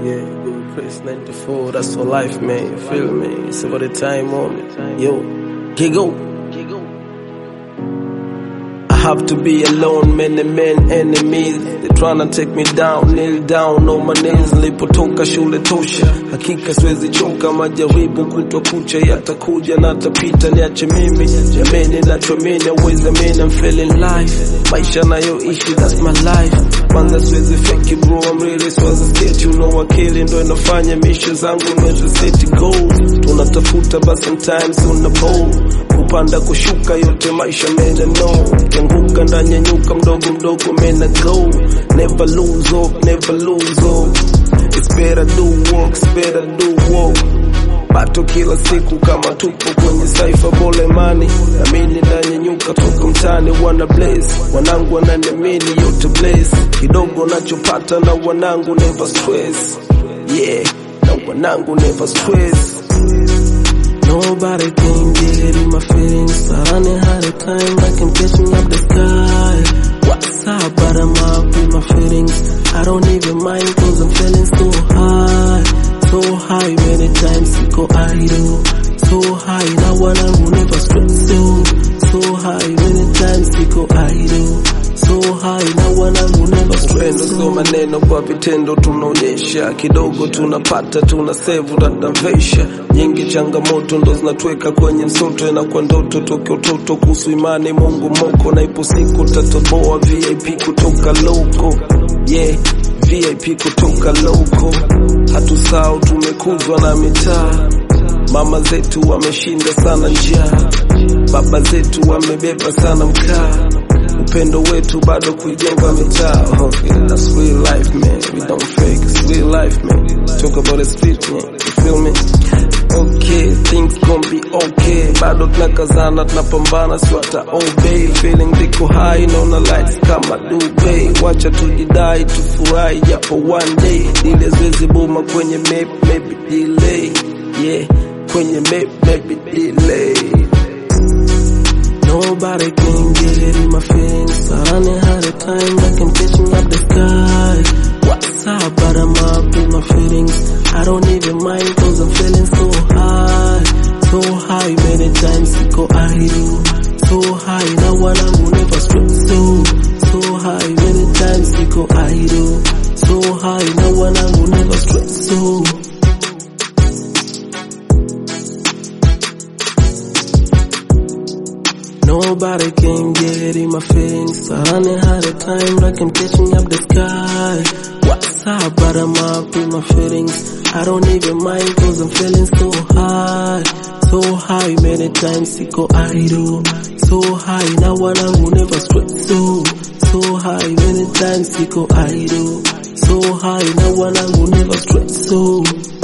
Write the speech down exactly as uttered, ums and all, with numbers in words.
Yeah, Google Chris ninety-four, that's for life, man. You feel me? It's about the time on it. Yo, giggle. I have to be alone, many men enemies. They tryna take me down, kneel down on my knees. Nilipotoka shule tosha, hakika siwezi choka. Majaribu kutwa kucha yatakuja na tapita, niache mimi. Jameni nachoamini, always amini, I'm feeling life. Maisha nayoishi, that's my life. Kwanza siwezi fake it, bro, I'm really siwezi skate. You know akili ndo inafanya misho zangu niweze set goals. Tunatafuta but sometimes on the bowl. Kupanda kushuka yote maisha mena no. Yanguka ndanyanyuka mdogo mdogo mena go. Never lose hope, never lose hope. It's better do work, it's better do work. Bato kila siku kama tupo kwenye saifa bole mani. Namini ndanyanyuka toka mtani wana blaze. Wanangu wananiamini yote blaze. Kidogo nachopata na wanangu never stress. Yeah, na wanangu never stress. Nobody can get in my feelings. I don't have the time, like I'm catching up the sky. What's up, but I'm up in my feelings. I don't even mind cause I'm feeling so high. So high, many times siko idle. So high, now one I will never stress you. So high, many times siko idle. So high, now one I will never stress you. So maneno kwa vitendo tunaonyesha. Kidogo tunapata, tunasave, tunavesha. Nyingi changamoto ndo zinatweka kwenye msoto. Na kwa ndoto toke utoto kuhusu imani Mungu moko. Na ipo siku tatoboa V I P kutoka loko. Yeah, V I P kutoka loko. Hatusahau tumekuzwa na mitaa. Mama zetu wameshinda sana njaa. Baba zetu wamebeba sana mkaa. Upendo wetu bado kujenga mitaa. Okay, that's real life, man. We don't fake, it's real life, man. Talk about the street, man. You feel me? Okay, things gon' be okay. Bado tunakazana, tunapambana, swata obey. Feeling diko high, naona lights kama Dubai. Wacha tujidai, tufurahi, japo one day. Dile zwezi buma kwenye map, maybe delay. Yeah, kwenye map, maybe delay. Nobody can get it in my feelings. I don't have the time, like I'm catching up the sky. What's up, but I'm up in my feelings. I don't even mind cause I'm feeling so high. So high, many times siko idle. So high, now one I will never stress you. So high, many times siko idle. So high, now one I will never stress you. Nobody can get in my feelings. I don't have the time, like I'm catching up the sky. What's up, but I'm up in my feelings. I don't even mind cause I'm feeling so high. So high, many times siko idle. So high, now one I will never stress you. So high, many times siko idle. So high, now one I will never stress you.